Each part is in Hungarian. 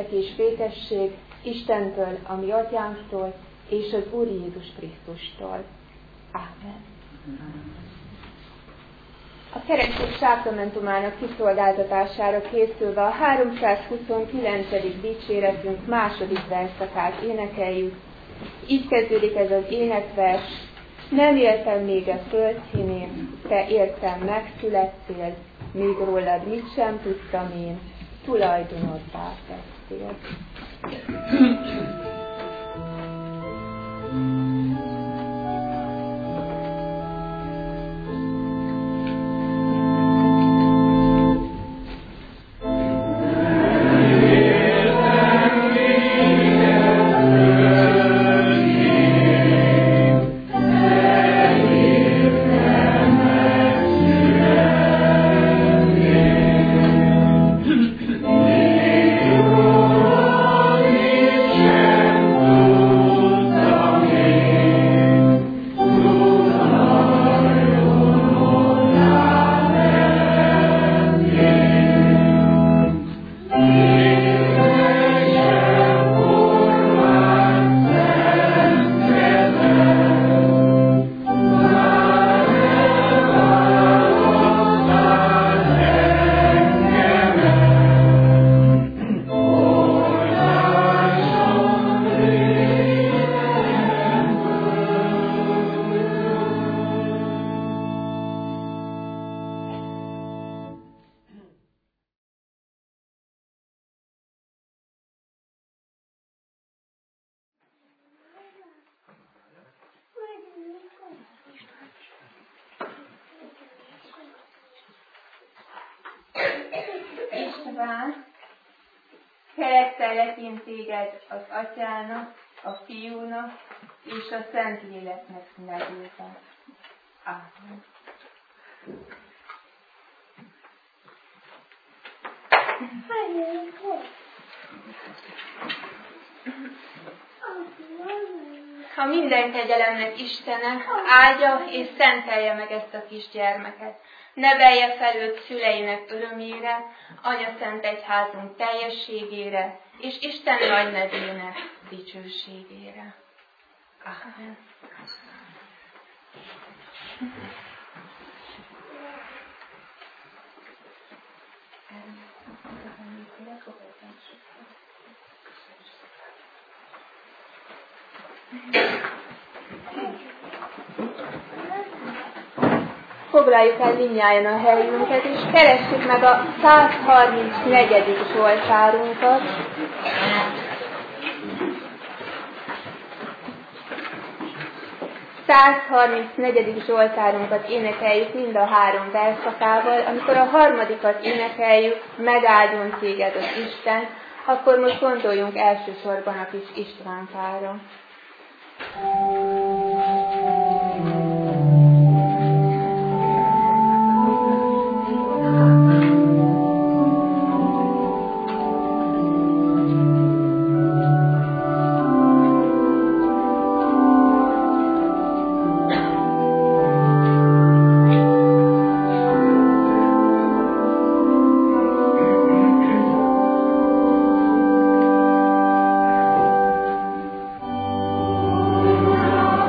és békesség Istentől, a mi atyánktól, és az Úr Jézus Krisztustól. Ámen. A keresztény sákramentumának kiszolgáltatására készülve a 329. dicséretünk második versszakát énekeljük. Így kezdődik ez az énekvers: nem éltem még a földszínén, te értem megszülettél, még rólad mit sem tudtam én, tulajdonoddá tettél. István, keresztellek én téged az Atyának, a Fiúnak és a Szentléleknek nevében. Ámen. A minden kegyelemnek Istene áldja és szentelje meg ezt a kisgyermeket. Nevelje fel őt szüleinek örömére, Anya Szent Egyházunk teljességére, és Isten nagy nevének dicsőségére. Ámen. Foglaljuk el mindnyájan a helyünket, és keressük meg a 134. Zsoltárunkat. A 134. Zsoltárunkat énekeljük mind a 3 versszakával. Amikor a harmadikat énekeljük, megáldjon téged az Isten, akkor most gondoljunk elsősorban a kis Istvánkára. Oh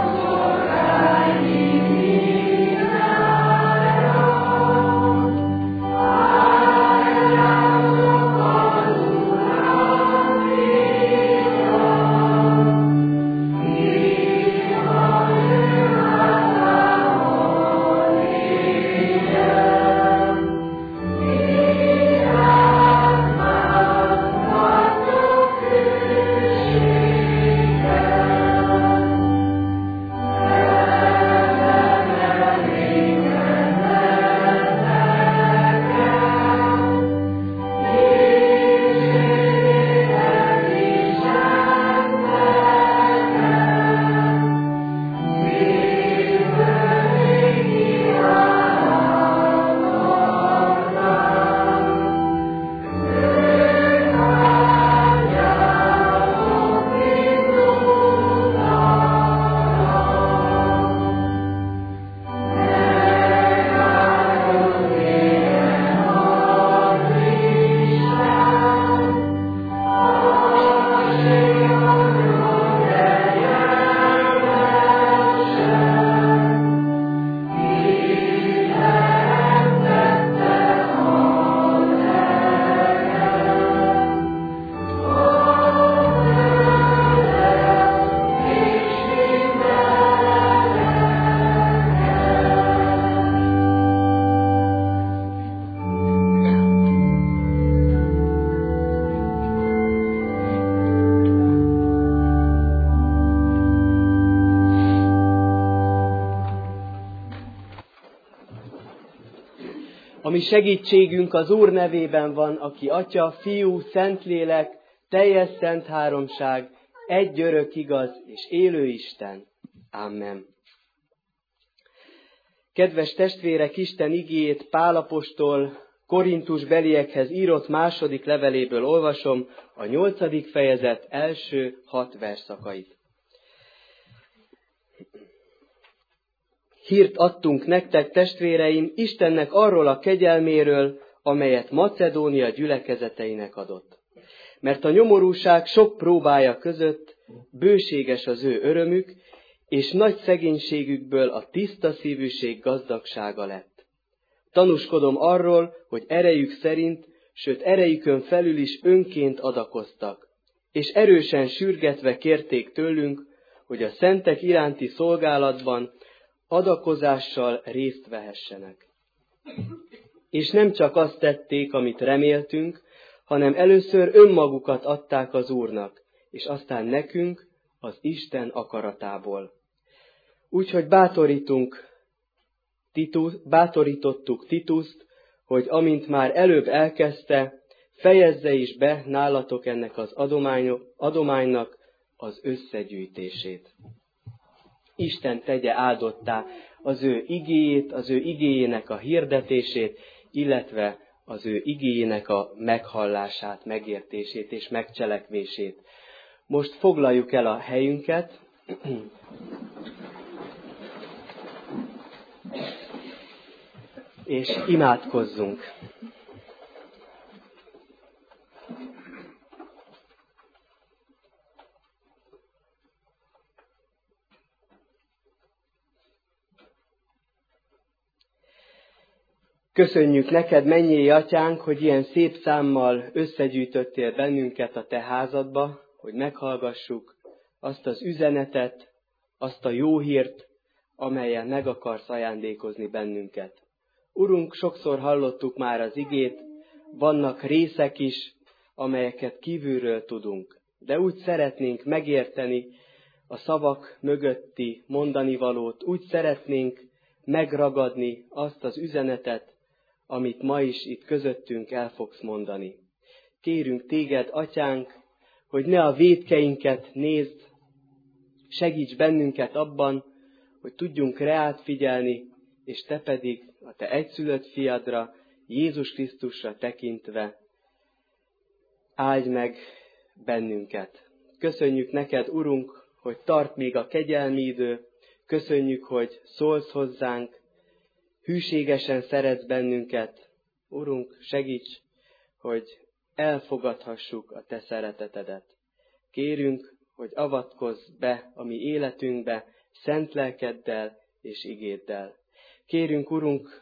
A mi segítségünk az Úr nevében van, aki Atya, Fiú, Szentlélek, teljes szent háromság, egy örök igaz és élő Isten. Amen. Kedves testvérek, Isten igéjét Pál apostol Korintus beliekhez írott második leveléből olvasom a 8. fejezet első 6 versszakait. Hírt adtunk nektek, testvéreim, Istennek arról a kegyelméről, amelyet Macedónia gyülekezeteinek adott. Mert a nyomorúság sok próbája között bőséges az ő örömük, és nagy szegénységükből a tiszta szívűség gazdagsága lett. Tanúskodom arról, hogy erejük szerint, sőt erejükön felül is önként adakoztak, és erősen sürgetve kérték tőlünk, hogy a szentek iránti szolgálatban adakozással részt vehessenek. És nem csak azt tették, amit reméltünk, hanem először önmagukat adták az Úrnak, és aztán nekünk az Isten akaratából. Úgyhogy bátorítottuk Tituszt, hogy amint már előbb elkezdte, fejezze is be nálatok ennek az adománynak az összegyűjtését. Isten tegye áldottá az ő igéjét, az ő igéjének a hirdetését, illetve az ő igéjének a meghallását, megértését és megcselekvését. Most foglaljuk el a helyünket, és imádkozzunk. Köszönjük neked, mennyei atyánk, hogy ilyen szép számmal összegyűjtöttél bennünket a te házadba, hogy meghallgassuk azt az üzenetet, azt a jó hírt, amellyel meg akarsz ajándékozni bennünket. Urunk, sokszor hallottuk már az igét, vannak részek is, amelyeket kívülről tudunk, de úgy szeretnénk megérteni a szavak mögötti mondanivalót, úgy szeretnénk megragadni azt az üzenetet, amit ma is itt közöttünk el fogsz mondani. Kérünk téged, atyánk, hogy ne a vétkeinket nézd, segíts bennünket abban, hogy tudjunk reád figyelni, és te pedig a te egyszülött fiadra, Jézus Krisztusra tekintve áldj meg bennünket. Köszönjük neked, Urunk, hogy tart még a kegyelmi idő, köszönjük, hogy szólsz hozzánk, hűségesen szeretsz bennünket. Urunk, segíts, hogy elfogadhassuk a te szeretetedet. Kérünk, hogy avatkozz be a mi életünkbe szent lelkeddel és igéddel. Kérünk, Urunk,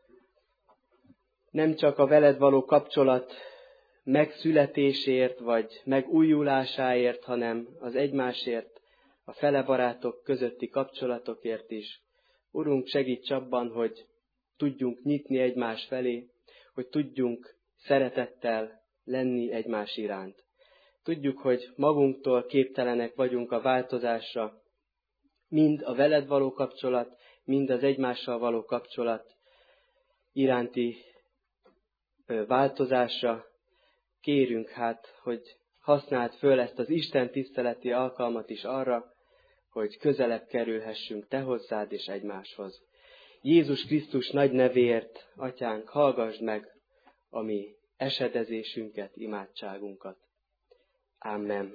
nem csak a veled való kapcsolat megszületésért vagy megújulásáért, hanem az egymásért, a fele barátok közötti kapcsolatokért is. Urunk, segíts abban, hogy tudjunk nyitni egymás felé, hogy tudjunk szeretettel lenni egymás iránt. Tudjuk, hogy magunktól képtelenek vagyunk a változásra, mind a veled való kapcsolat, mind az egymással való kapcsolat iránti változásra. Kérünk hát, hogy használd föl ezt az Isten tiszteleti alkalmat is arra, hogy közelebb kerülhessünk te hozzád és egymáshoz. Jézus Krisztus nagy nevéért, atyánk, hallgassd meg a mi esedezésünket, imádságunkat. Amen.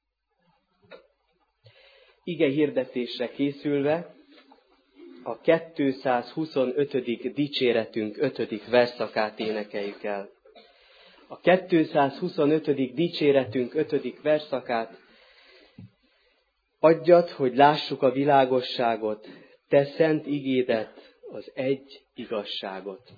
Ige hirdetésre készülve a 225. dicséretünk 5. versszakát énekeljük el. A 225. dicséretünk 5. versszakát: adjad, hogy lássuk a világosságot, te szent igédet, az egy igazságot.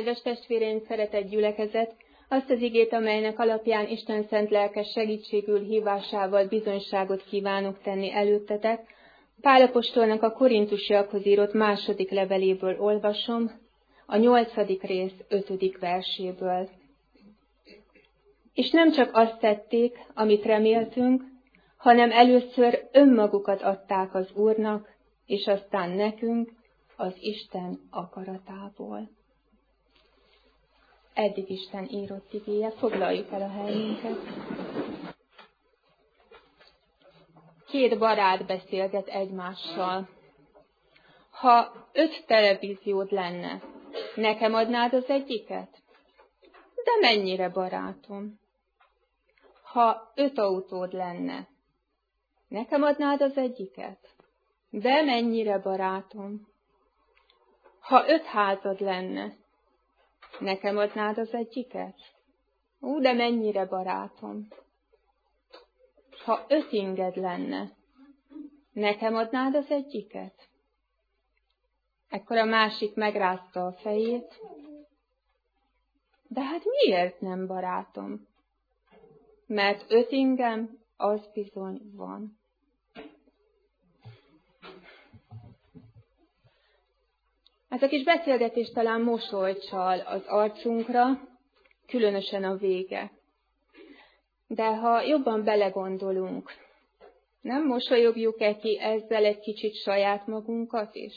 Kedves testvéreim, szeretett gyülekezet, azt az igét, amelynek alapján Isten szent lelkes segítségül hívásával bizonyságot kívánok tenni előttetek, Pál apostolnak a korintusiakhoz írott második leveléből olvasom, a 8. rész 5. verséből. És nem csak azt tették, amit reméltünk, hanem először önmagukat adták az Úrnak, és aztán nekünk az Isten akaratából. Eddig Isten írott igéje, foglaljuk el a helyünket. 2 barát beszélget egymással. Ha 5 televíziód lenne, nekem adnád az egyiket? De mennyire, barátom? Ha 5 autód lenne, nekem adnád az egyiket? De mennyire, barátom? Ha 5 házad lenne, nekem adnád az egyiket? De mennyire, barátom? Ha 5 inged lenne, nekem adnád az egyiket? Ekkor a másik megrázta a fejét. De hát miért nem, barátom? Mert 5 ingem, az bizony van. Ez a kis beszélgetés talán mosolyt csal az arcunkra, különösen a vége. De ha jobban belegondolunk, nem mosolyogjuk-e ki ezzel egy kicsit saját magunkat is?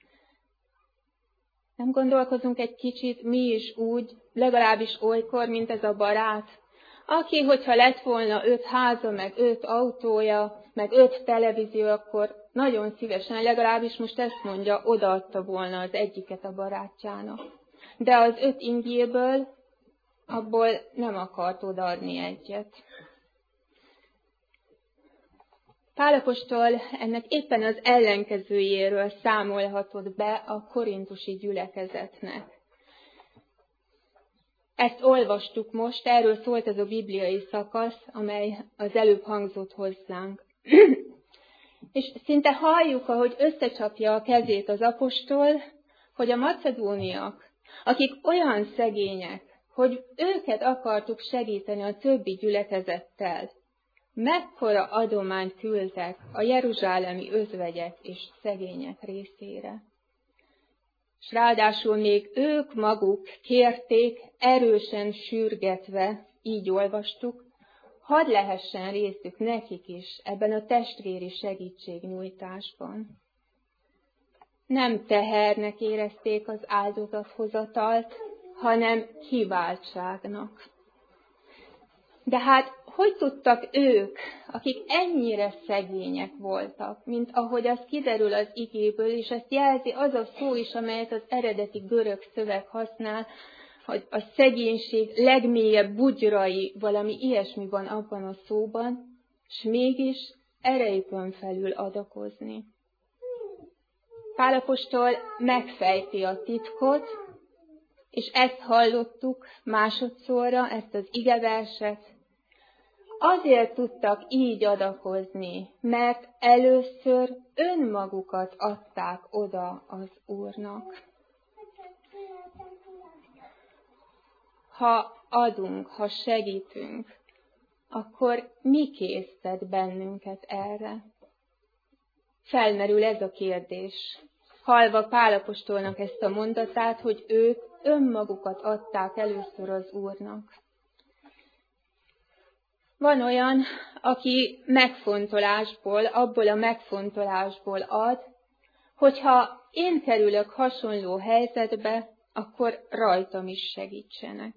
Nem gondolkozunk egy kicsit mi is úgy, legalábbis olykor, mint ez a barát, aki, hogyha lett volna 5 háza, meg 5 autója, meg 5 televízió, akkor nagyon szívesen, legalábbis most ezt mondja, odaadta volna az egyiket a barátjának. De az 5 ingjéből, abból nem akart odaadni egyet. Pál apostol ennek éppen az ellenkezőjéről számolhatott be a korintusi gyülekezetnek. Ezt olvastuk most, erről szólt ez a bibliai szakasz, amely az előbb hangzott hozzánk. És szinte halljuk, ahogy összecsapja a kezét az apostol, hogy a macedóniak, akik olyan szegények, hogy őket akartuk segíteni a többi gyülekezettel, mekkora adományt küldtek a jeruzsálemi özvegyek és szegények részére. És ráadásul még ők maguk kérték, erősen sürgetve, így olvastuk, hadd lehessen részük nekik is ebben a testvéri segítségnyújtásban. Nem tehernek érezték az áldozathozatalt, hanem kiváltságnak. De hát hogy tudtak ők, akik ennyire szegények voltak, mint ahogy az kiderül az igéből, és ezt jelzi az a szó is, amelyet az eredeti görög szöveg használ, hogy a szegénység legmélyebb bugyrai, valami ilyesmi van abban a szóban, és mégis erejükön felül adakozni. Pál apostol megfejti a titkot, és ezt hallottuk másodszorra, ezt az igeverset. Azért tudtak így adakozni, mert először önmagukat adták oda az Úrnak. Ha adunk, ha segítünk, akkor mi késztet bennünket erre? Felmerül ez a kérdés. Hallva Pál apostolnak ezt a mondatát, hogy ők önmagukat adták először az Úrnak. Van olyan, aki megfontolásból, abból a megfontolásból ad, hogyha én kerülök hasonló helyzetbe, akkor rajtam is segítsenek.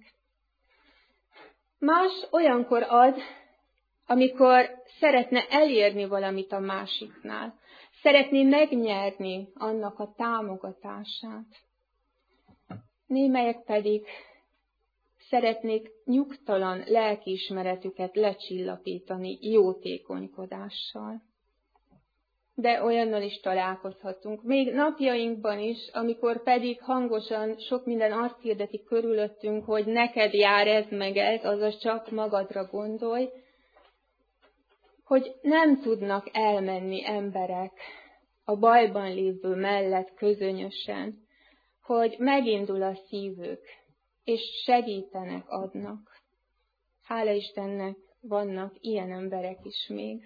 Más olyankor ad, amikor szeretne elérni valamit a másiknál, szeretné megnyerni annak a támogatását. Némelyek pedig szeretnék nyugtalan lelkiismeretüket lecsillapítani jótékonykodással. De olyannal is találkozhatunk. Még napjainkban is, amikor pedig hangosan sok minden azt hirdeti körülöttünk, hogy neked jár ez meg ez, azaz csak magadra gondolj, hogy nem tudnak elmenni emberek a bajban lévő mellett közönösen, hogy megindul a szívük, és segítenek, adnak. Hála Istennek, vannak ilyen emberek is még.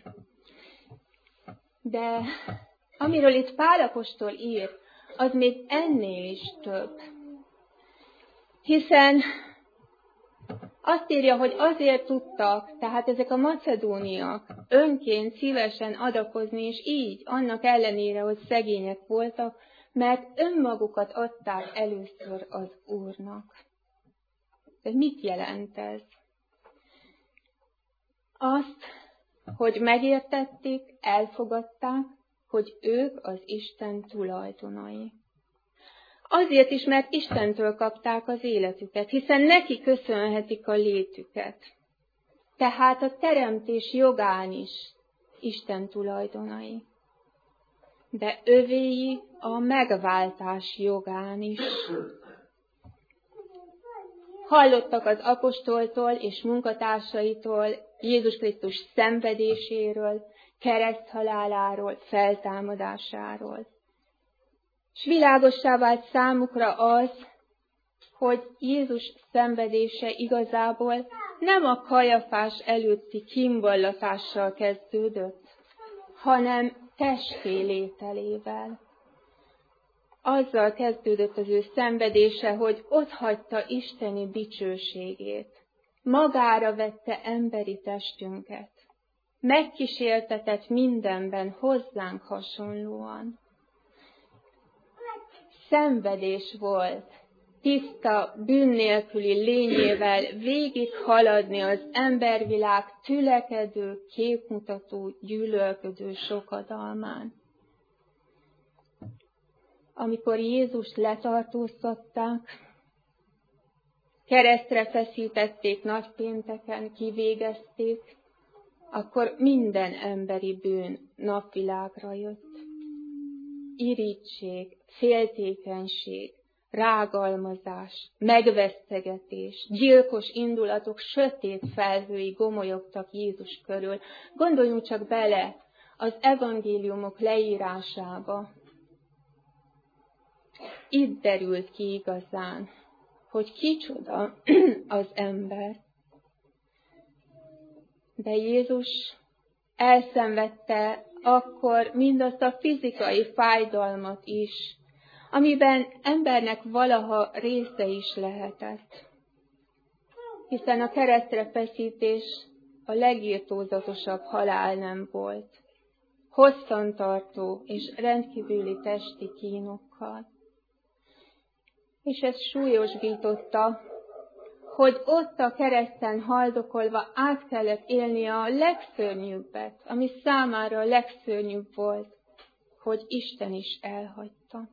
De amiről itt Pál apostol ír, az még ennél is több. Hiszen azt írja, hogy azért tudtak, tehát ezek a macedóniak önként szívesen adakozni, és így, annak ellenére, hogy szegények voltak, mert önmagukat adták először az Úrnak. De mit jelent ez? Azt, hogy megértették, elfogadták, hogy ők az Isten tulajdonai. Azért is, mert Istentől kapták az életüket, hiszen neki köszönhetik a létüket. Tehát a teremtés jogán is Isten tulajdonai. De övéi a megváltás jogán is. Hallottak az apostoltól és munkatársaitól Jézus Krisztus szenvedéséről, kereszthaláláról, feltámadásáról. És világossá vált számukra az, hogy Jézus szenvedése igazából nem a Kajafás előtti kínvallatással kezdődött, hanem testé lételével. Azzal kezdődött az ő szenvedése, hogy otthagyta isteni dicsőségét. Magára vette emberi testünket. Megkísértetett mindenben hozzánk hasonlóan. Szenvedés volt, tiszta, bűn nélküli lényével végig haladni az embervilág tülekedő, képmutató, gyűlölködő sokadalmán. Amikor Jézust letartóztatták, keresztre feszítették nagypénteken, kivégezték, akkor minden emberi bűn napvilágra jött. Irigység, féltékenység, rágalmazás, megvesztegetés, gyilkos indulatok sötét felhői gomolyogtak Jézus körül. Gondoljunk csak bele az evangéliumok leírásába. Itt derült ki igazán, hogy kicsoda az ember. De Jézus elszenvedte akkor mindazt a fizikai fájdalmat is, amiben embernek valaha része is lehetett. Hiszen a keresztre feszítés a legirtózatosabb halál nem volt. Hosszantartó és rendkívüli testi kínokkal. És ez súlyosbította, hogy ott a kereszten haldokolva át kellett élnie a legszörnyűbbet, ami számára a legszörnyűbb volt, hogy Isten is elhagyta.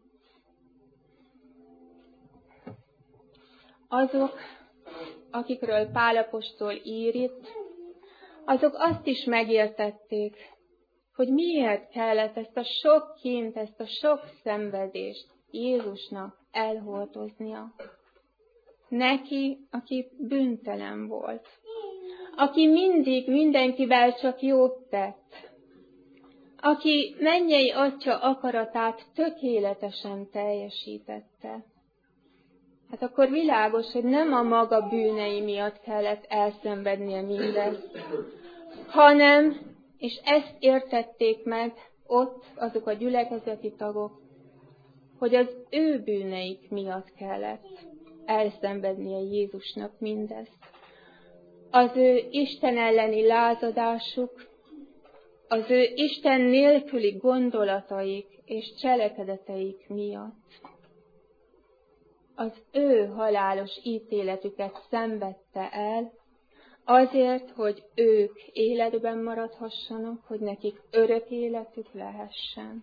Azok, akikről Pál apostol ír itt, azok azt is megértették, hogy miért kellett ezt a sok kínt, ezt a sok szenvedést Jézusnak elhordoznia. Neki, aki bűntelen volt, aki mindig mindenkivel csak jót tett, aki mennyei Atya akaratát tökéletesen teljesítette. Hát akkor világos, hogy nem a maga bűnei miatt kellett elszenvednie mindezt, hanem, és ezt értették meg ott azok a gyülekezeti tagok, hogy az ő bűneik miatt kellett elszenvednie Jézusnak mindezt. Az ő Isten elleni lázadásuk, az ő Isten nélküli gondolataik és cselekedeteik miatt. Az ő halálos ítéletüket szenvedte el, azért, hogy ők életben maradhassanak, hogy nekik örök életük lehessen.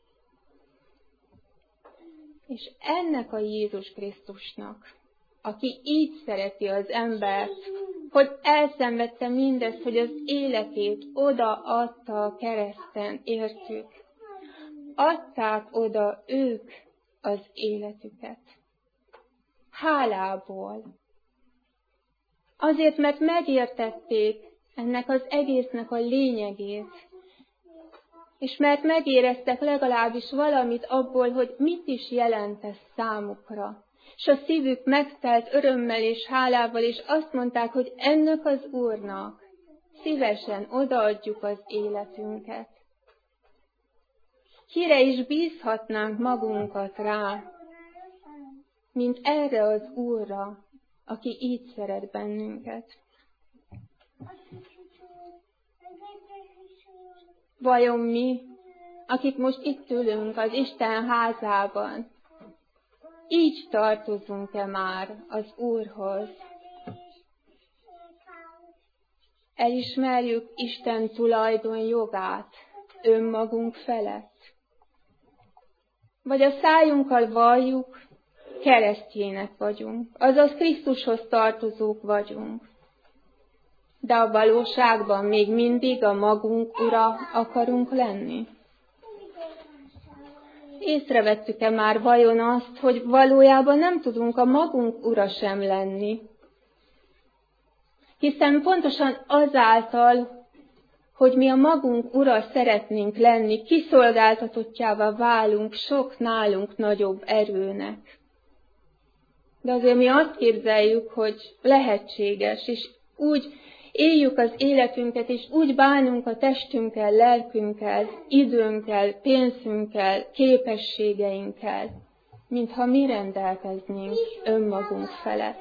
És ennek a Jézus Krisztusnak, aki így szereti az embert, hogy elszenvedte mindezt, hogy az életét odaadta a kereszten, értük. Adták oda ők az életüket. Hálából. Azért, mert megértették ennek az egésznek a lényegét, és mert megéreztek legalábbis valamit abból, hogy mit is jelent ez számukra. És a szívük megtelt örömmel és hálával, és azt mondták, hogy ennek az Úrnak szívesen odaadjuk az életünket. Kire is bízhatnánk magunkat rá, mint erre az Úrra, aki így szeret bennünket. Vajon mi, akik most itt ülünk az Isten házában, így tartozunk-e már az Úrhoz? Elismerjük Isten tulajdonjogát önmagunk felett? Vagy a szájunkkal valljuk, keresztjének vagyunk, azaz Krisztushoz tartozók vagyunk. De a valóságban még mindig a magunk ura akarunk lenni? Észrevettük-e már vajon azt, hogy valójában nem tudunk a magunk ura sem lenni? Hiszen pontosan azáltal, hogy mi a magunk ura szeretnénk lenni, kiszolgáltatottjává válunk sok nálunk nagyobb erőnek. De azért mi azt képzeljük, hogy lehetséges, és úgy éljük az életünket, és úgy bánunk a testünkkel, lelkünkkel, időnkkel, pénzünkkel, képességeinkkel, mintha mi rendelkeznénk önmagunk felett.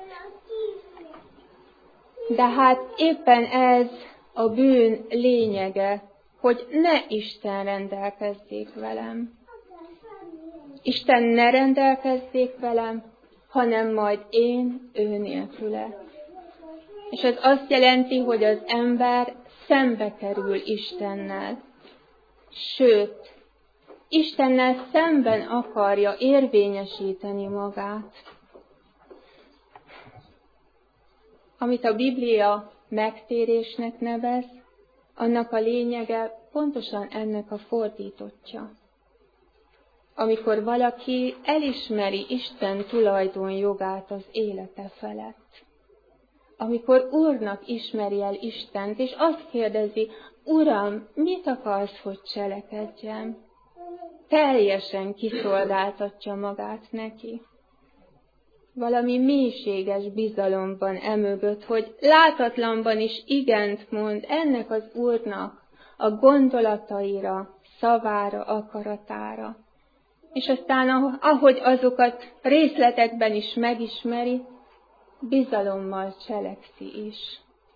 De hát éppen ez a bűn lényege, hogy ne Isten rendelkezzék velem. Isten ne rendelkezzék velem, hanem majd én ő nélküle. És ez azt jelenti, hogy az ember szembe kerül Istennel. Sőt, Istennel szemben akarja érvényesíteni magát. Amit a Biblia megtérésnek nevez, annak a lényege pontosan ennek a fordítottja. Amikor valaki elismeri Isten tulajdonjogát az élete felett. Amikor Úrnak ismeri el Istent, és azt kérdezi, Uram, mit akarsz, hogy cselekedjem? Teljesen kiszolgáltatja magát neki. Valami mélységes bizalom van emögött, hogy látatlanban is igent mond ennek az Úrnak a gondolataira, szavára, akaratára. És aztán, ahogy azokat részletekben is megismeri, bizalommal cselekszi is.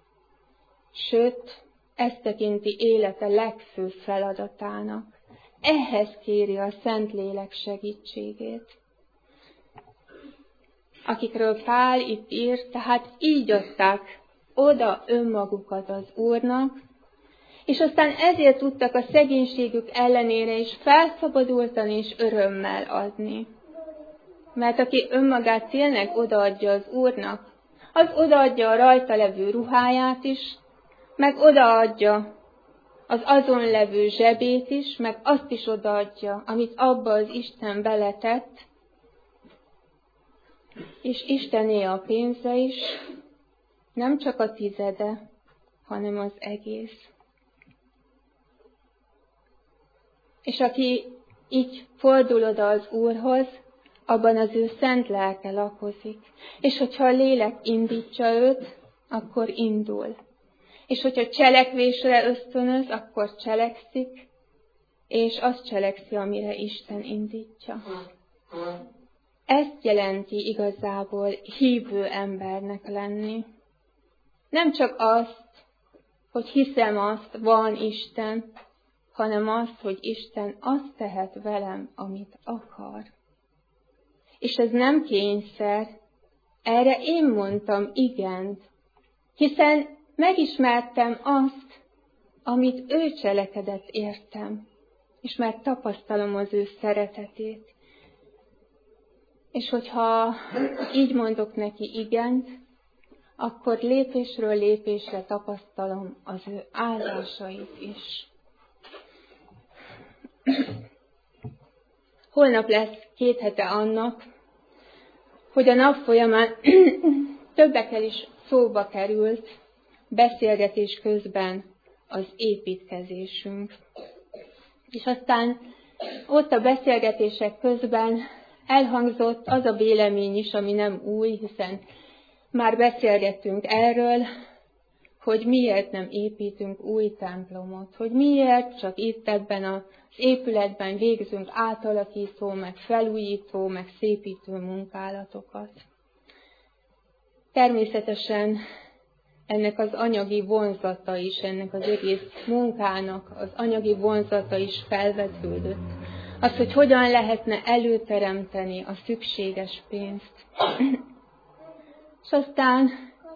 Sőt, ezt tekinti élete legfőbb feladatának. Ehhez kéri a Szentlélek segítségét. Akikről Pál itt ír, tehát így adták oda önmagukat az Úrnak, és aztán ezért tudtak a szegénységük ellenére is felszabadultan és örömmel adni. Mert aki önmagát tényleg odaadja az Úrnak, az odaadja a rajta levő ruháját is, meg odaadja az azon levő zsebét is, meg azt is odaadja, amit abba az Isten beletett, és Istené a pénze is, nem csak a tizede, hanem az egész. És aki így fordul oda az Úrhoz, abban az ő szent lelke lakozik. És hogyha a lélek indítja őt, akkor indul. És hogyha cselekvésre ösztönöz, akkor cselekszik, és azt cselekszi, amire Isten indítja. Ezt jelenti igazából hívő embernek lenni. Nem csak azt, hogy hiszem azt, van Isten, hanem azt, hogy Isten azt tehet velem, amit akar. És ez nem kényszer, erre én mondtam igent, hiszen megismertem azt, amit ő cselekedett értem, és már tapasztalom az ő szeretetét. És hogyha így mondok neki igent, akkor lépésről lépésre tapasztalom az ő áldásait is. Holnap lesz 2 hete annak, hogy a nap folyamán többekkel is szóba került, beszélgetés közben az építkezésünk. És aztán ott a beszélgetések közben elhangzott az a vélemény is, ami nem új, hiszen már beszélgettünk erről, hogy miért nem építünk új templomot, hogy miért csak itt ebben az épületben végzünk átalakító, meg felújító, meg szépítő munkálatokat. Természetesen ennek az anyagi vonzata is, ennek az egész munkának az anyagi vonzata is felvetődött. Az, hogy hogyan lehetne előteremteni a szükséges pénzt. És aztán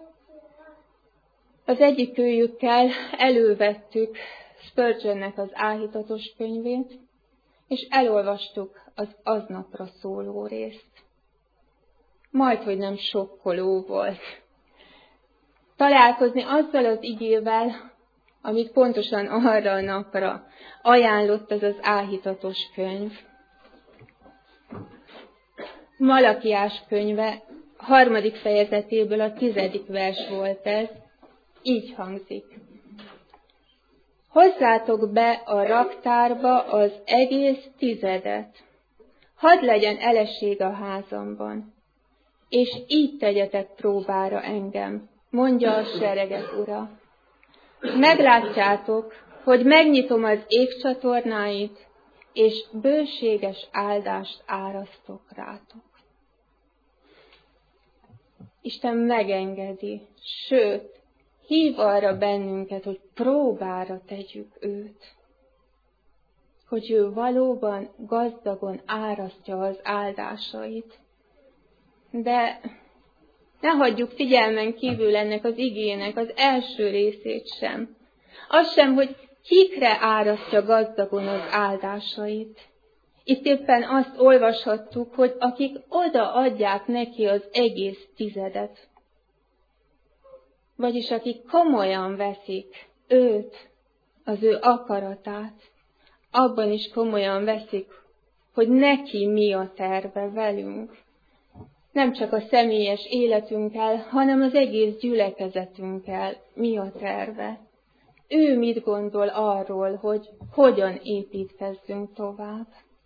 az egyik őjükkel elővettük Spurgeonnek az Áhítatos könyvét, és elolvastuk az aznapra szóló részt. Majdhogy nem sokkoló volt. Találkozni azzal az igével, amit pontosan arra a napra ajánlott ez az Áhítatos könyv. Malakiás könyve 3. fejezetéből a 10. vers volt ez. Így hangzik. Hozzátok be a raktárba az egész 10, hadd legyen eleség a házamban, és így tegyetek próbára engem, mondja a seregek Ura. Meglátjátok, hogy megnyitom az égcsatornáit, és bőséges áldást árasztok rátok. Isten megengedi, sőt, hív arra bennünket, hogy próbára tegyük őt. Hogy ő valóban gazdagon árasztja az áldásait. De ne hagyjuk figyelmen kívül ennek az igének az első részét sem. Az sem, hogy kikre árasztja gazdagon az áldásait. Itt éppen azt olvashattuk, hogy akik odaadják neki az egész 10, vagyis akik komolyan veszik őt, az ő akaratát, abban is komolyan veszik, hogy neki mi a terve velünk. Nem csak a személyes életünkkel, hanem az egész gyülekezetünkkel mi a terve. Ő mit gondol arról, hogy hogyan építkezzünk tovább.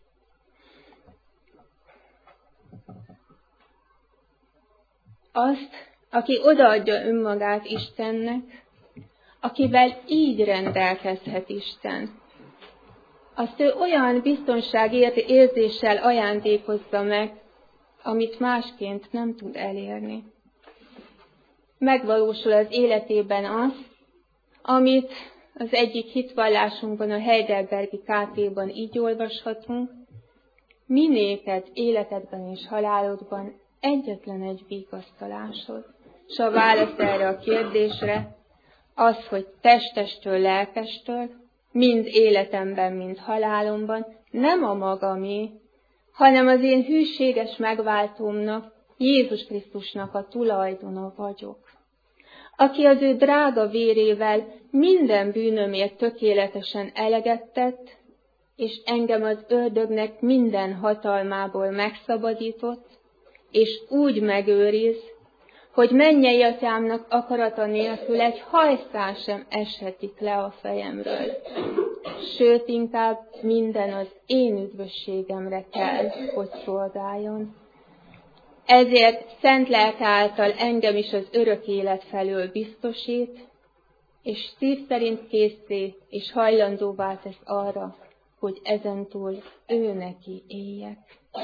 Azt, aki odaadja önmagát Istennek, akivel így rendelkezhet Isten, azt ő olyan biztonságérzéssel ajándékozza meg, amit másként nem tud elérni. Megvalósul az életében az, amit az egyik hitvallásunkban, a Heidelbergi KT-ban így olvashatunk, mi néked életedben és halálodban egyetlen egy vigasztalásod. És a válasz erre a kérdésre az, hogy testestől, lelkestől, mind életemben, mind halálomban nem a magamé, hanem az én hűséges megváltómnak, Jézus Krisztusnak a tulajdona vagyok. Aki az ő drága vérével minden bűnömért tökéletesen eleget tett, és engem az ördögnek minden hatalmából megszabadított, és úgy megőriz, hogy mennyei atyámnak akarata nélkül egy hajszál sem eshetik le a fejemről. Sőt, inkább minden az én üdvösségemre kell, hogy szolgáljon. Ezért szent lelke által engem is az örök élet felől biztosít, és szív szerint készé és hajlandóvá tesz arra, hogy ezentúl ő neki éljek.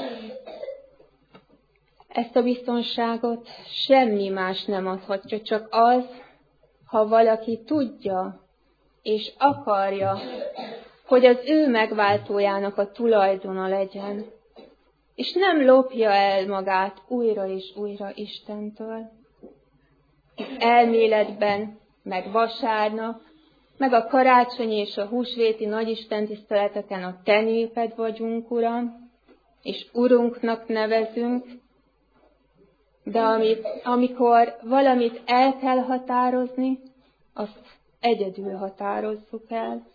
Ezt a biztonságot semmi más nem adhatja, csak az, ha valaki tudja és akarja, hogy az ő megváltójának a tulajdona legyen, és nem lopja el magát újra és újra Istentől. Elméletben, meg vasárnap, meg a karácsonyi és a húsvéti nagyistentiszteleteken a te néped vagyunk, Uram, és Urunknak nevezünk, de amikor valamit el kell határozni, azt egyedül határozzuk el.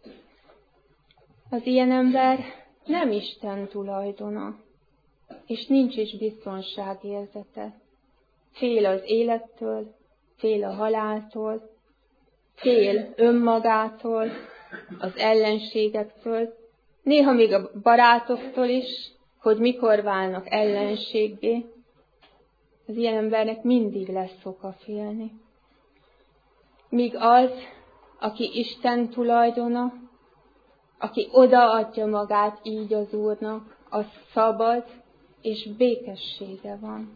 Az ilyen ember nem Isten tulajdona, és nincs is biztonságérzete. Fél az élettől, fél a haláltól, fél önmagától, az ellenségektől, néha még a barátoktól is, hogy mikor válnak ellenséggé. Az ilyen embernek mindig lesz oka félni. Míg az, aki Isten tulajdona, aki odaadja magát így az Úrnak, az szabad és békessége van.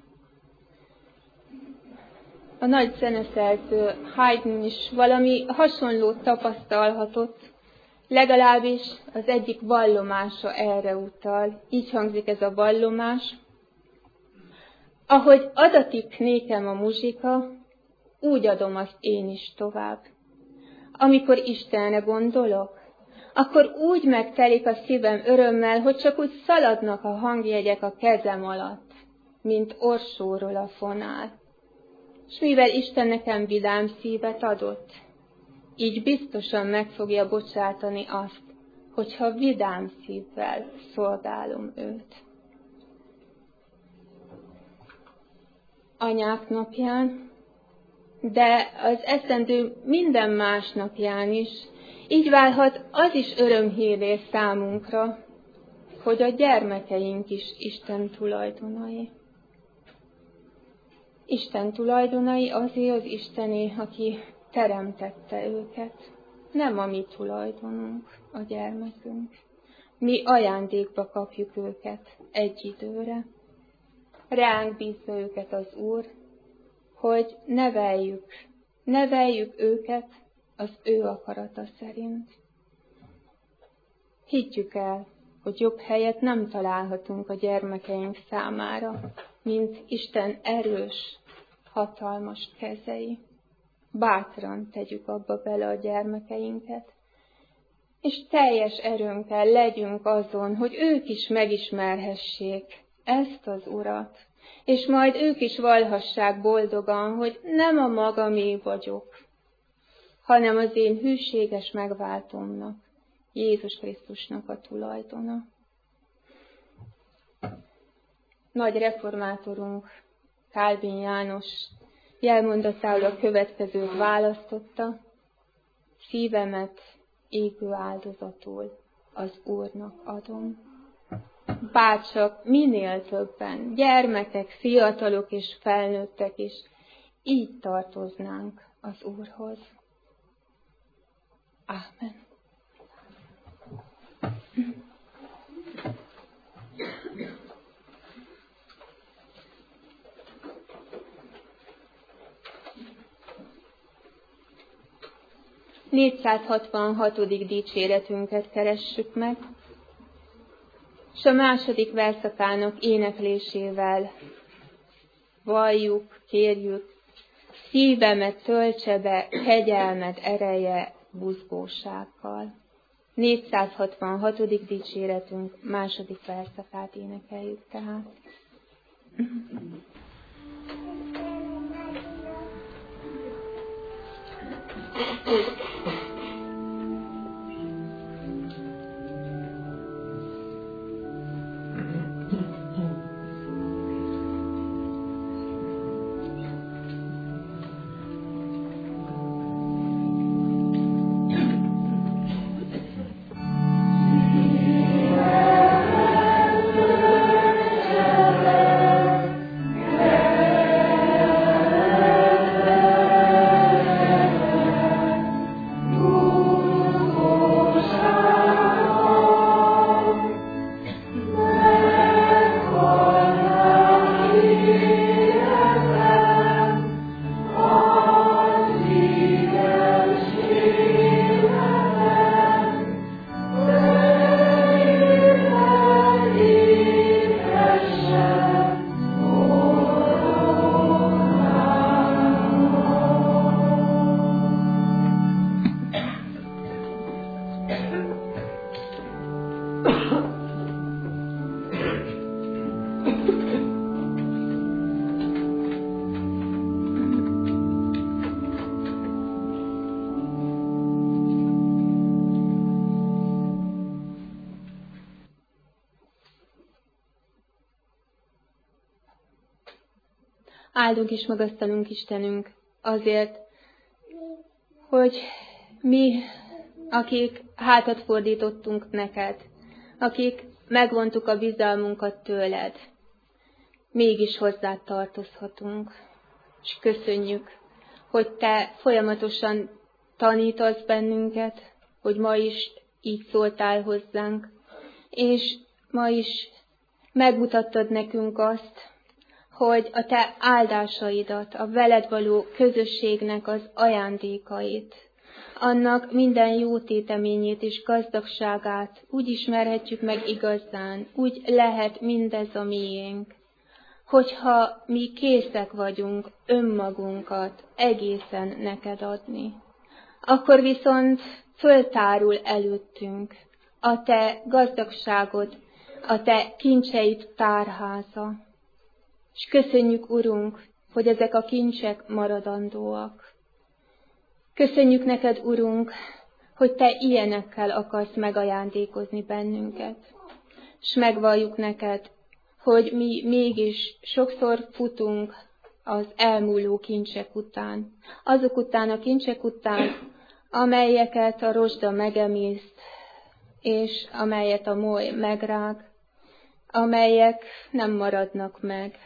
A nagy zeneszerző Haydn is valami hasonlót tapasztalhatott, legalábbis az egyik vallomása erre utal. Így hangzik ez a vallomás. Ahogy adatik nékem a muzsika, úgy adom azt én is tovább. Amikor Istenre gondolok, akkor úgy megtelik a szívem örömmel, hogy csak úgy szaladnak a hangjegyek a kezem alatt, mint orsóról a fonál. S mivel Isten nekem vidám szívet adott, így biztosan meg fogja bocsátani azt, hogyha vidám szívvel szolgálom őt. Anyák napján, de az esztendő minden más napján is, így válhat az is örömhíré számunkra, hogy a gyermekeink is Isten tulajdonai. Isten tulajdonai azért az Istené, aki teremtette őket. Nem a mi tulajdonunk, a gyermekünk. Mi ajándékba kapjuk őket egy időre. Ránk bízza őket az Úr, hogy neveljük őket az ő akarata szerint. Higgyük el, hogy jobb helyet nem találhatunk a gyermekeink számára, mint Isten erős, hatalmas kezei. Bátran tegyük abba bele a gyermekeinket, és teljes erőnkkel legyünk azon, hogy ők is megismerhessék ezt az Urat, és majd ők is vallhassák boldogan, hogy nem a magamé vagyok, hanem az én hűséges megváltómnak, Jézus Krisztusnak a tulajdona. Nagy reformátorunk, Kálvin János jelmondatául a következőt választotta: szívemet égő áldozatul az Úrnak adom. Bárcsak minél többen, gyermekek, fiatalok és felnőttek is, így tartoznánk az Úrhoz. Ámen. ...466. dicséretünket keressük meg, és a második verszakának éneklésével valljuk, kérjük: szívemet töltse be kegyelmed ereje buzgósággal. 466. dicséretünk második verszakát énekeljük tehát. Áldunk és magasztalunk Istenünk azért, hogy mi, akik hátat fordítottunk neked, akik megvontuk a bizalmunkat tőled, mégis hozzád tartozhatunk. És köszönjük, hogy te folyamatosan tanítasz bennünket, hogy ma is így szóltál hozzánk, és ma is megmutattad nekünk azt, hogy a te áldásaidat, a veled való közösségnek az ajándékait, annak minden jó téteményét és gazdagságát úgy ismerhetjük meg igazán, úgy lehet mindez a miénk, hogyha mi készek vagyunk önmagunkat egészen neked adni. Akkor viszont föltárul előttünk a te gazdagságod, a te kincseid tárháza. És köszönjük, Urunk, hogy ezek a kincsek maradandóak. Köszönjük neked, Urunk, hogy te ilyenekkel akarsz megajándékozni bennünket. És megvalljuk neked, hogy mi mégis sokszor futunk az elmúló kincsek után. Azok után a kincsek után, amelyeket a rozsda megemészt, és amelyet a moly megrág, amelyek nem maradnak meg.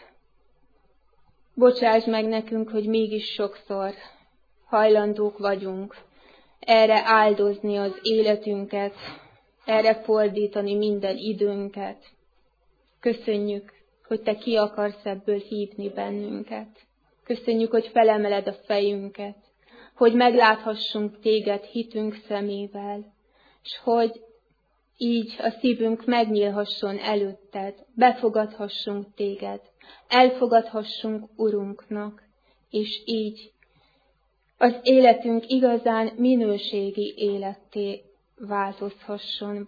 Bocsáss meg nekünk, hogy mégis sokszor hajlandók vagyunk erre áldozni az életünket, erre fordítani minden időnket. Köszönjük, hogy te ki akarsz ebből hívni bennünket. Köszönjük, hogy felemeled a fejünket, hogy megláthassunk téged hitünk szemével, és hogy így a szívünk megnyílhasson előtted, befogadhassunk téged, elfogadhassunk Urunknak, és így az életünk igazán minőségi életté változhasson.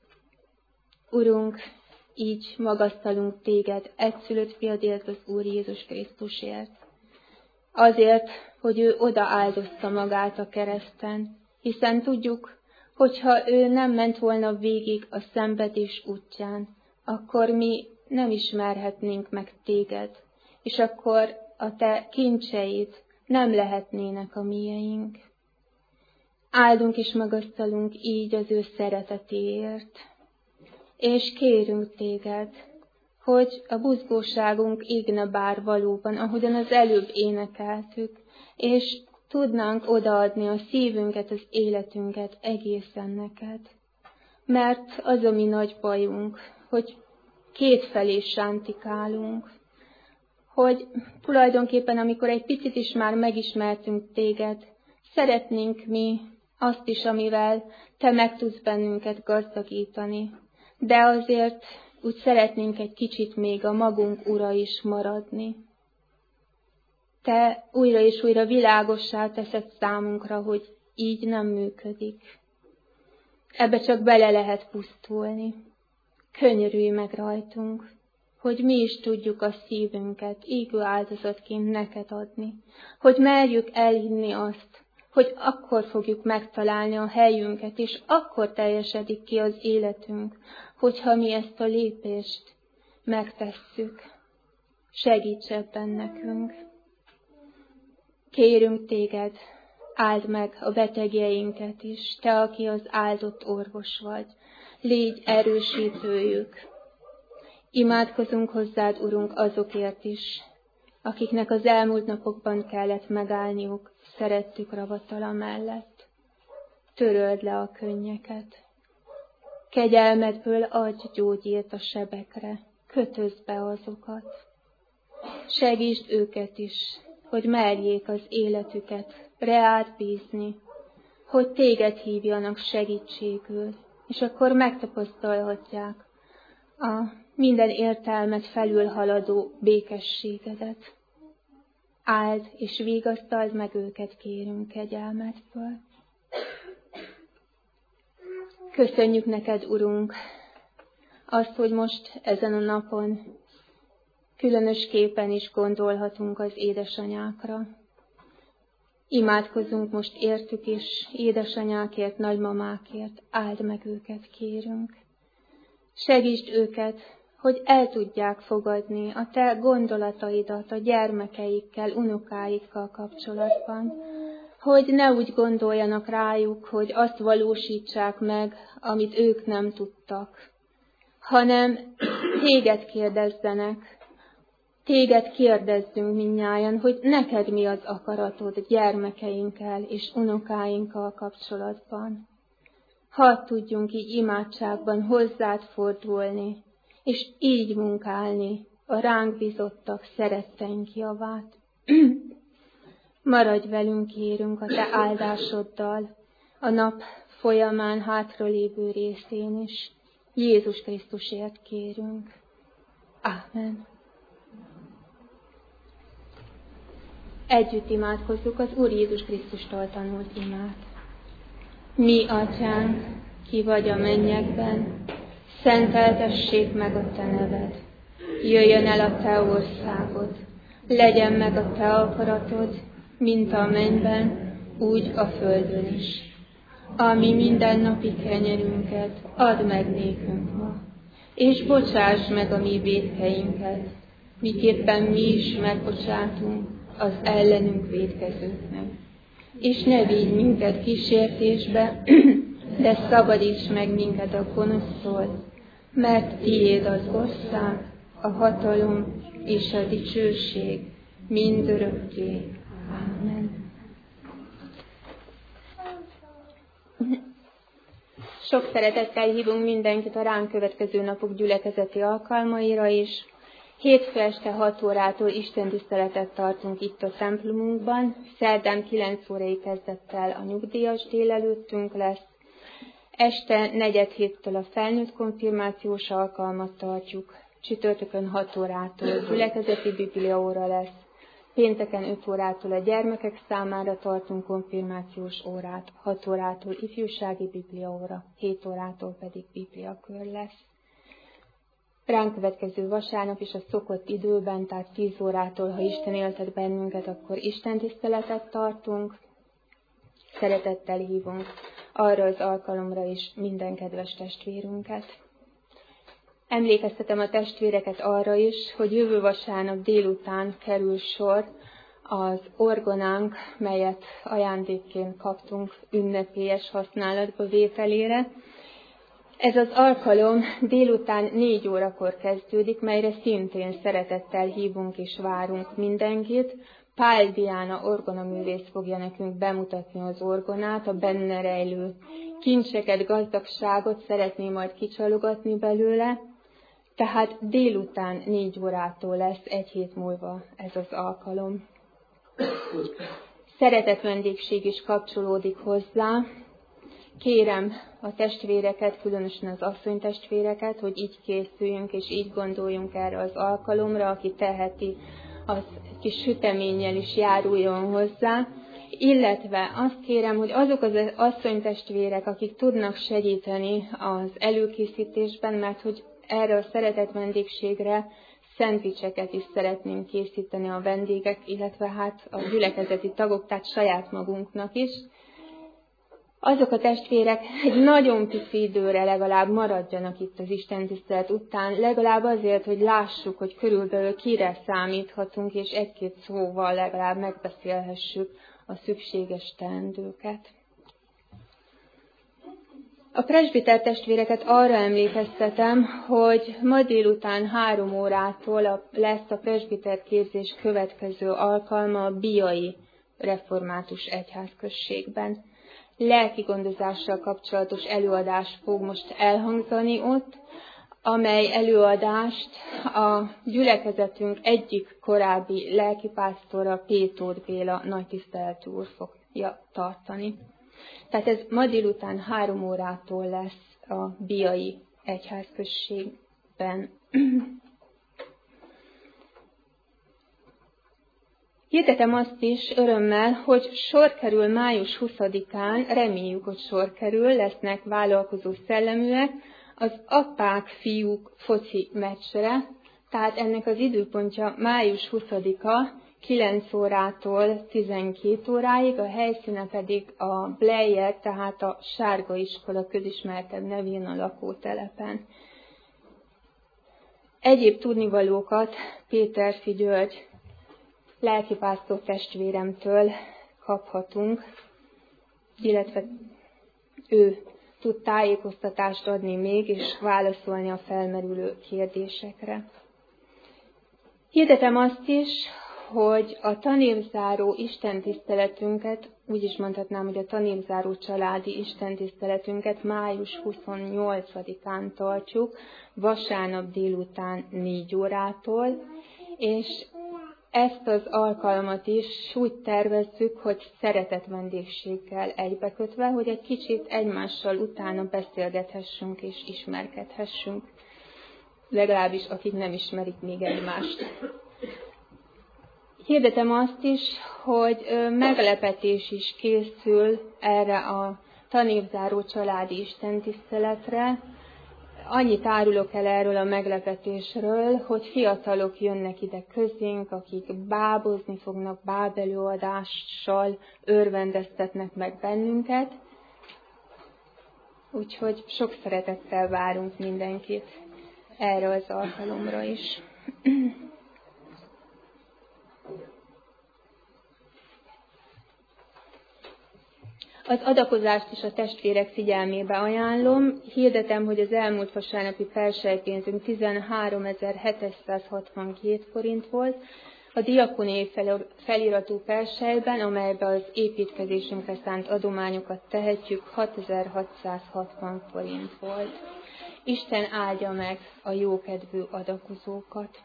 Urunk, így magasztalunk téged egyszülött fiadért, az Úr Jézus Krisztusért. Azért, hogy ő odaáldozta magát a kereszten, hiszen tudjuk, hogyha ő nem ment volna végig a szenvedés útján, akkor mi nem ismerhetnénk meg téged, és akkor a te kincseid nem lehetnének a mieink. Áldunk és magasztalunk így az ő szeretetéért, és kérünk téged, hogy a buzgóságunk égne bár valóban, ahogyan az előbb énekeltük, és tudnánk odaadni a szívünket, az életünket egészen neked. Mert az a mi nagy bajunk, hogy kétfelé sántikálunk, hogy tulajdonképpen amikor egy picit is már megismertünk téged, szeretnénk mi azt is, amivel te meg tudsz bennünket gazdagítani, de azért úgy szeretnénk egy kicsit még a magunk ura is maradni. Te újra és újra világossá teszed számunkra, hogy így nem működik. Ebbe csak bele lehet pusztulni. Könyörülj meg rajtunk, hogy mi is tudjuk a szívünket égő áldozatként neked adni, hogy merjük elhinni azt, hogy akkor fogjuk megtalálni a helyünket, és akkor teljesedik ki az életünk, hogyha mi ezt a lépést megtesszük. Segíts ebben nekünk. Kérünk téged, áld meg a betegjeinket is, te, aki az áldott orvos vagy, légy erősítőjük. Imádkozunk hozzád, Urunk, azokért is, akiknek az elmúlt napokban kellett megállniuk szerettük ravatala mellett. Töröld le a könnyeket. Kegyelmedből adj gyógyírt a sebekre, kötözd be azokat. Segítsd őket is, hogy merjék az életüket reád bízni, hogy téged hívjanak segítségül, és akkor megtapasztalhatják a minden értelmet felülhaladó békességedet. Áld és vigasztald meg őket, kérünk kegyelmedből. Köszönjük neked, Urunk, azt, hogy most ezen a napon különösképpen is gondolhatunk az édesanyákra. Imádkozzunk most értük és édesanyákért, nagymamákért, áld meg őket, kérünk. Segítsd őket, hogy el tudják fogadni a te gondolataidat a gyermekeikkel, unokáikkal kapcsolatban, hogy ne úgy gondoljanak rájuk, hogy azt valósítsák meg, amit ők nem tudtak, hanem téged kérdezzenek, téged kérdezzünk mindnyájan, hogy neked mi az akaratod gyermekeinkkel és unokáinkkal kapcsolatban. Hadd tudjunk így imádságban hozzád fordulni, és így munkálni a ránk bízottak szeretteink javát. Maradj velünk, kérünk, a te áldásoddal, a nap folyamán hátralévő részén is. Jézus Krisztusért kérünk. Ámen. Együtt imádkozzuk az Úr Jézus Krisztustól tanult imát. Mi, Atyánk, ki vagy a mennyekben, szenteltessék meg a te neved. Jöjjön el a te országod, legyen meg a te akaratod, mint a mennyben, úgy a földön is. Ami mindennapi kenyerünket add meg nékünk ma, és bocsáss meg a mi vétkeinket, miképpen mi is megbocsátunk az ellenünk vétkezőknek. És ne vigy minket kísértésbe, de szabadíts meg minket a gonosztól, mert tiéd az ország, a hatalom és a dicsőség mindörökké. Ámen. Sok szeretettel hívunk mindenkit a ránk következő napok gyülekezeti alkalmaira is. Hétfő este 6 órától istentiszteletet tartunk itt a templomunkban. Szerdán 9 órai kezdettel a nyugdíjas délelőttünk lesz. Este 4:07-től a felnőtt konfirmációs alkalmat tartjuk. Csütörtökön 6 órától gyülekezeti bibliaóra lesz. Pénteken 5 órától a gyermekek számára tartunk konfirmációs órát, 6 órától ifjúsági bibliaóra, 7 órától pedig bibliakör lesz. Ránk következő vasárnap is a szokott időben, tehát 10 órától, ha Isten éltet bennünket, akkor istentiszteletet tartunk. Szeretettel hívunk arra az alkalomra is minden kedves testvérünket. Emlékeztetem a testvéreket arra is, hogy jövő vasárnap délután kerül sor az orgonánk, melyet ajándékként kaptunk ünnepélyes használatba vételére. Ez az alkalom délután 4 órakor kezdődik, melyre szintén szeretettel hívunk és várunk mindenkit. Pál Diana orgonaművész fogja nekünk bemutatni az orgonát, a benne rejlő kincseket, gazdagságot szeretné majd kicsalogatni belőle. Tehát délután 4 órától lesz, 1 hét múlva ez az alkalom. Szeretett vendégség is kapcsolódik hozzá. Kérem a testvéreket, különösen az asszonytestvéreket, hogy így készüljünk és így gondoljunk erre az alkalomra, aki teheti, az kis süteménnyel is járuljon hozzá. Illetve azt kérem, hogy azok az asszonytestvérek, akik tudnak segíteni az előkészítésben, mert hogy erre a szeretett vendégségre szendvicseket is szeretnénk készíteni a vendégek, illetve hát a gyülekezeti tagok, tehát saját magunknak is. Azok a testvérek egy nagyon pici időre legalább maradjanak itt az istentisztelet után, legalább azért, hogy lássuk, hogy körülbelül kire számíthatunk, és 1-2 szóval legalább megbeszélhessük a szükséges teendőket. A presbiter testvéreket arra emlékeztetem, hogy ma délután 3 órától lesz a presbiter képzés következő alkalma a Biai Református Egyházközségben. Lelki gondozással kapcsolatos előadás fog most elhangzani ott, amely előadást a gyülekezetünk egyik korábbi lelkipásztora, Pétót Béla nagytiszteletű úr fogja tartani. Tehát ez ma délután 3 órától lesz a Biai Egyházközségben. Hirdetem azt is örömmel, hogy sor kerül május 20-án, reméljük, hogy sor kerül, lesznek vállalkozó szelleműek, az apák-fiúk foci meccsre, tehát ennek az időpontja május 20-a, 9 órától 12 óráig, a helyszíne pedig a Blair, tehát a Sárga Iskola közismertebb nevén a lakótelepen. Egyéb tudnivalókat Péterfi György lelkipásztor testvéremtől kaphatunk, illetve ő tud tájékoztatást adni még, és válaszolni a felmerülő kérdésekre. Hirdetem azt is, hogy a tanévzáró istentiszteletünket, úgy is mondhatnám, hogy a tanévzáró családi istentiszteletünket május 28-án tartjuk, vasárnap délután 4 órától, és ezt az alkalmat is úgy tervezzük, hogy szeretett vendégséggel egybekötve, hogy egy kicsit egymással utána beszélgethessünk és ismerkedhessünk. Legalábbis akik nem ismerik még egymást. Hirdetem azt is, hogy meglepetés is készül erre a tanévzáró családi istentiszteletre. Annyit árulok el erről a meglepetésről, hogy fiatalok jönnek ide közénk, akik bábozni fognak, bábelőadással örvendeztetnek meg bennünket. Úgyhogy sok szeretettel várunk mindenkit erre az alkalomra is. Az adakozást is a testvérek figyelmébe ajánlom. Hirdetem, hogy az elmúlt vasárnapi perselypénzünk 13.762 forint volt. A diakóniai feliratú perselyben, amelybe az építkezésünkre szánt adományokat tehetjük, 6.660 forint volt. Isten áldja meg a jókedvű adakozókat.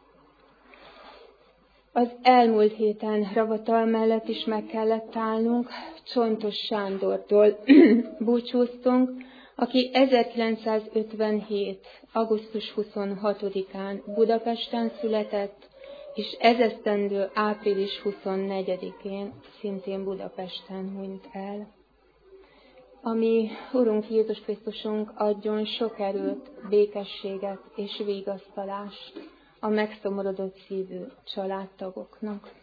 Az elmúlt héten ravatal mellett is meg kellett állnunk, Csontos Sándortól búcsúztunk, aki 1957. augusztus 26-án Budapesten született, és ezesztendő április 24-én szintén Budapesten hunyt el. Ami Urunk Jézus Krisztusunk adjon sok erőt, békességet és vigasztalást a megszomorodott szívű családtagoknak.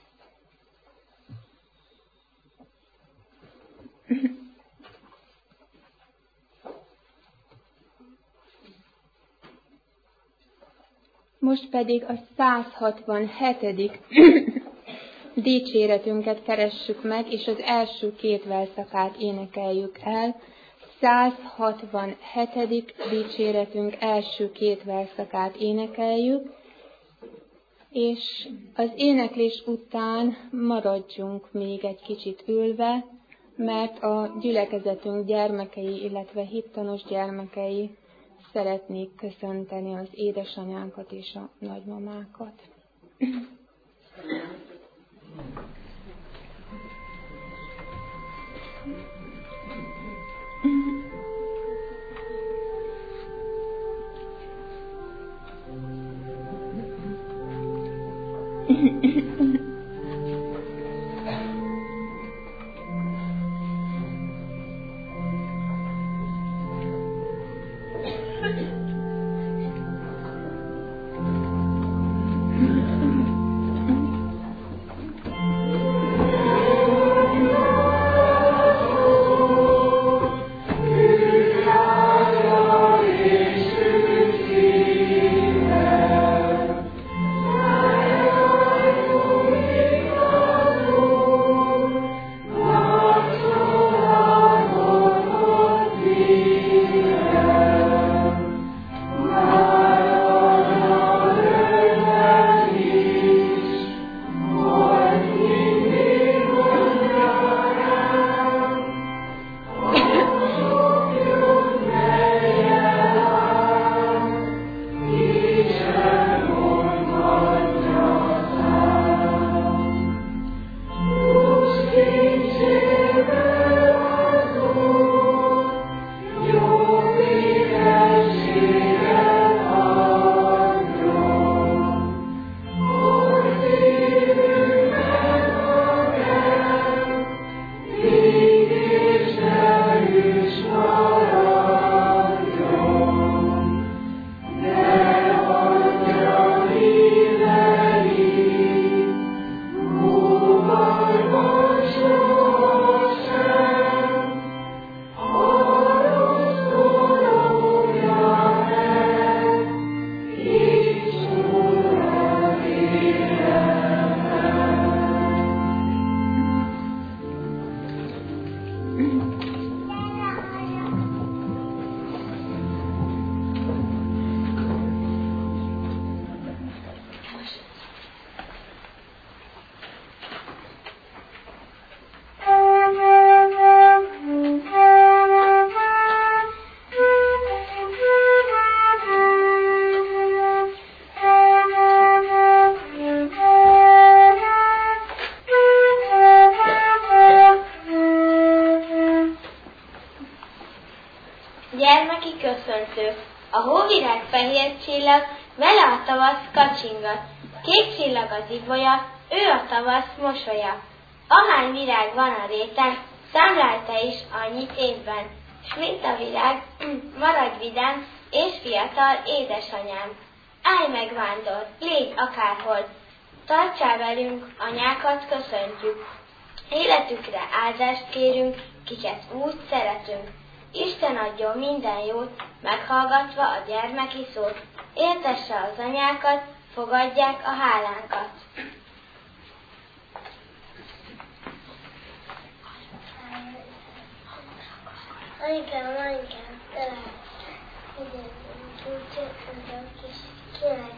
Most pedig a 167. dicséretünket keressük meg, és az első 2 verszakát énekeljük el. 167. dicséretünk első 2 verszakát énekeljük, és az éneklés után maradjunk még egy kicsit ülve, mert a gyülekezetünk gyermekei, illetve hittanos gyermekei szeretnék köszönteni az édesanyánkat és a nagymamákat. Gyermeki köszöntő. A hóvirág fehér csillag, vele a tavasz kacsingat. Kék csillag az ibolya, ő a tavasz mosolya. Ahány virág van a réten, számlálj te is annyit évben. S mint a virág, maradj vidám, és fiatal édesanyám. Állj meg, vándor, légy akárhol. Tartsál velünk, anyákat köszöntjük. Életükre áldást kérünk, kiket úgy szeretünk. Isten adjon minden jót, meghallgatva a gyermeki szót. Éltesse az anyákat, fogadják a hálánkat. Anyukám, te lehet. Igen, úgy jöttem, kis király.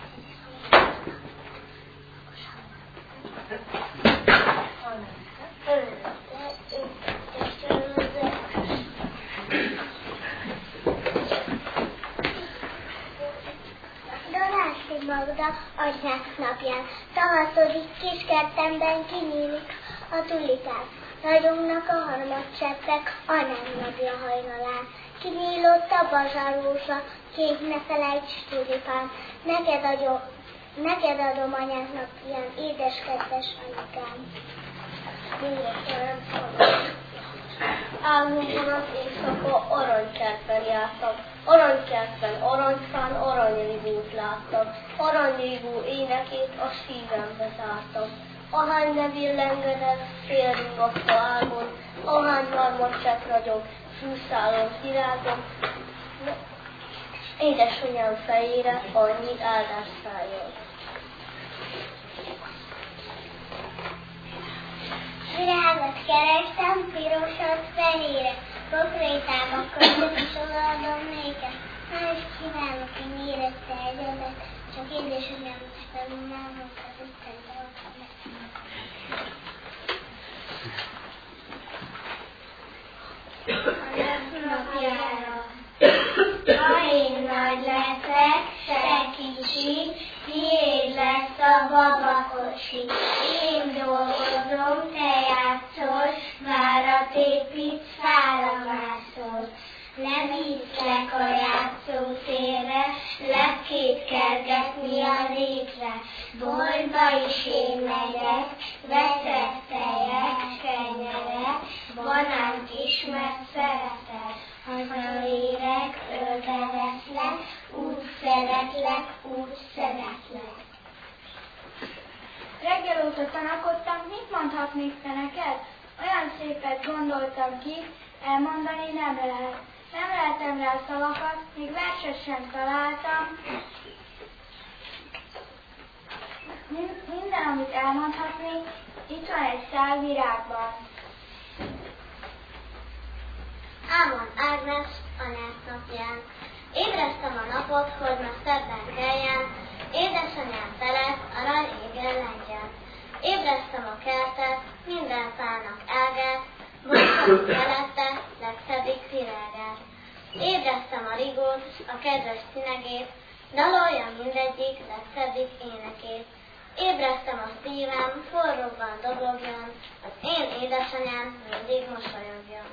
Dorászi Magda anyák napján, tavaszodik kiskertemben kinyílik a tulipán. Nagyunknak a harmadcseppek anyám napja hajnalán. Kinyílott a bazsarózsa, kék ne felejts tulipán. Neked adom anyák napján, édes kedves anyukám. Álmunkban az éjszaka aranykertben jártam. Aranykertben aranyfán aranyrigót láttam. Aranyrigó énekét a szívembe zártam. Ahány ne villengedett, félringatta ágon, ahány harmadcsepp ragyog, fűszálon virágom, édesanyám fejére annyi áldás szálljon. Virágot kerestem, pirosat, fehére, konkrétába kötött, és odaadom néked. Nem is kívánok én érette egyedet, csak édesanyám nem mondtad, Isten tartsa meg. Napjára. Ha én nagy leszek, se kicsi, tiéd lesz a babakocsi. Én dolgozom, te játszol, várat építsz, fára mászol. Leviszlek a játszótérre, lepkétkergetni a rétre. Boltba is én megyek, veszek tejet, kenyeret, banánt is, mert szeretek. Hazaérek, ölbeveszlek, úgy szeretlek, úgy szeretlek. Reggel óta tanakodtam, mit mondhatnék te neked? Olyan szépet gondoltam ki, elmondani nem lehet. Nem lehetem rá szavakat, még verset sem találtam. Minden, amit elmondhatnék, itt van egy szál virágban. Ámon Ágnes anyák napján. Ébreztem a napot, hogy ma szebben keljen, édesanyám felett arany égen legyen. Ébreztem a kertet, minden fának ágát, mondtam felette legszebbik virágát. Ébreztem a rigót, a kedves színegét, dalolja mindegyik legszebbik énekét. Ébreztem a szívem, forróban dobogjon, az én édesanyám mindig mosolyogjon.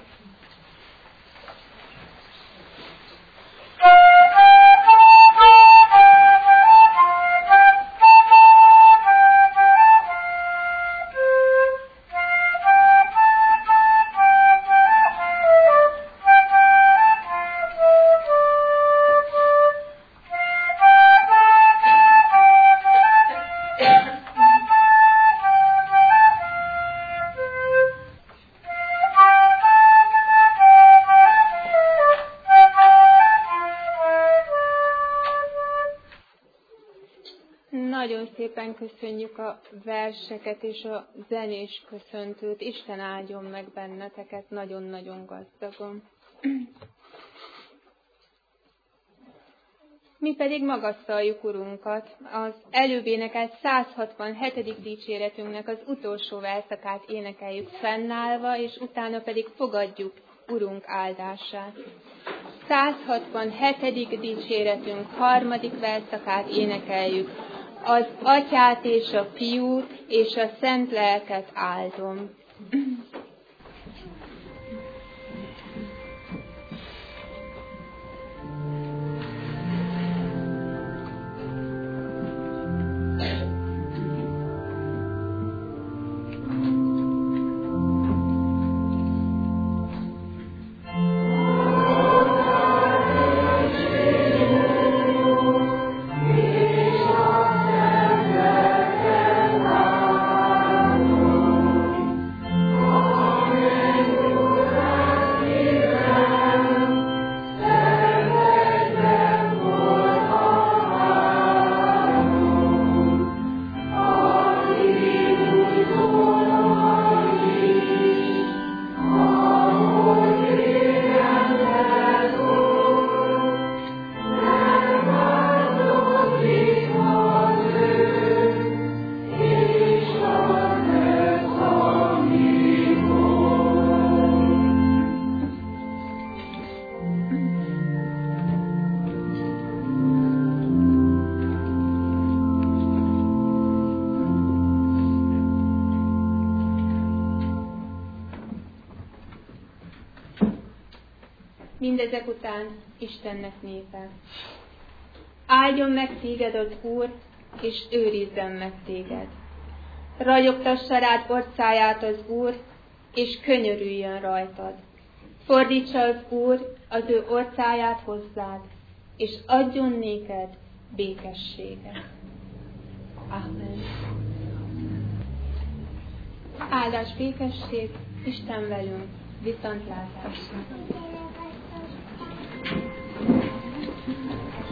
Nagyon szépen köszönjük a verseket és a zenés köszöntőt. Isten áldjon meg benneteket nagyon-nagyon gazdagon. Mi pedig magasztaljuk Urunkat. Az előbb énekelt 167. dicséretünknek az utolsó verszakát énekeljük fennállva, és utána pedig fogadjuk Urunk áldását. 167. dicséretünk 3. verszakát énekeljük. Az Atyát és a Fiút és a Szent Lelket áldom. mindezek után Istennek népe. Áldjon meg téged az Úr, és őrizzen meg téged. Ragyogtassa rád orcáját az Úr, és könyörüljön rajtad. Fordítsa az Úr az ő orcáját hozzád, és adjon néked békességet. Amen. Áldás, békesség, Isten velünk, viszontlátásra.